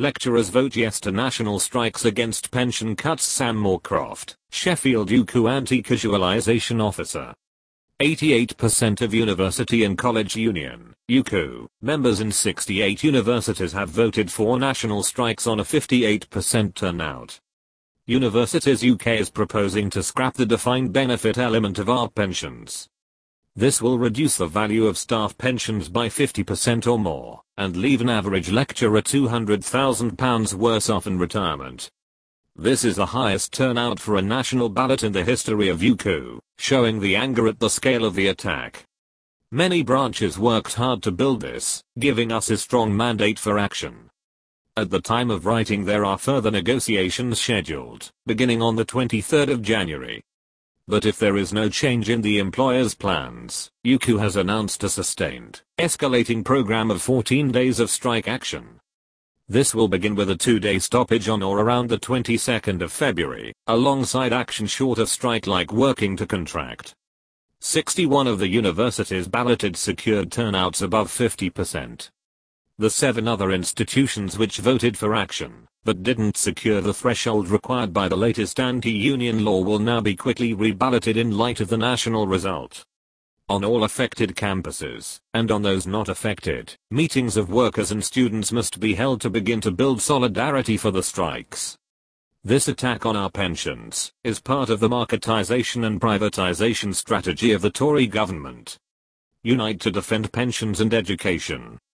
Lecturers vote yes to national strikes against pension cuts. Sam Moorcroft, Sheffield UCU Anti-Casualisation Officer. 88% of University and College Union (UCU) members in 68 universities have voted for national strikes on a 58% turnout. Universities UK is proposing to scrap the defined benefit element of our pensions. This will reduce the value of staff pensions by 50% or more, and leave an average lecturer £200,000 worse off in retirement. This is the highest turnout for a national ballot in the history of UCU, showing the anger at the scale of the attack. Many branches worked hard to build this, giving us a strong mandate for action. At the time of writing there are further negotiations scheduled, beginning on the 23rd of January. But if there is no change in the employer's plans, UCU has announced a sustained, escalating program of 14 days of strike action. This will begin with a 2-day stoppage on or around the 22nd of February, alongside action short of strike like working to contract. 61 of the universities balloted secured turnouts above 50%. The 7 other institutions which voted for action, but didn't secure the threshold required by the latest anti-union law will now be quickly reballoted in light of the national result. On all affected campuses, and on those not affected, meetings of workers and students must be held to begin to build solidarity for the strikes. This attack on our pensions is part of the marketisation and privatisation strategy of the Tory government. Unite to defend pensions and education.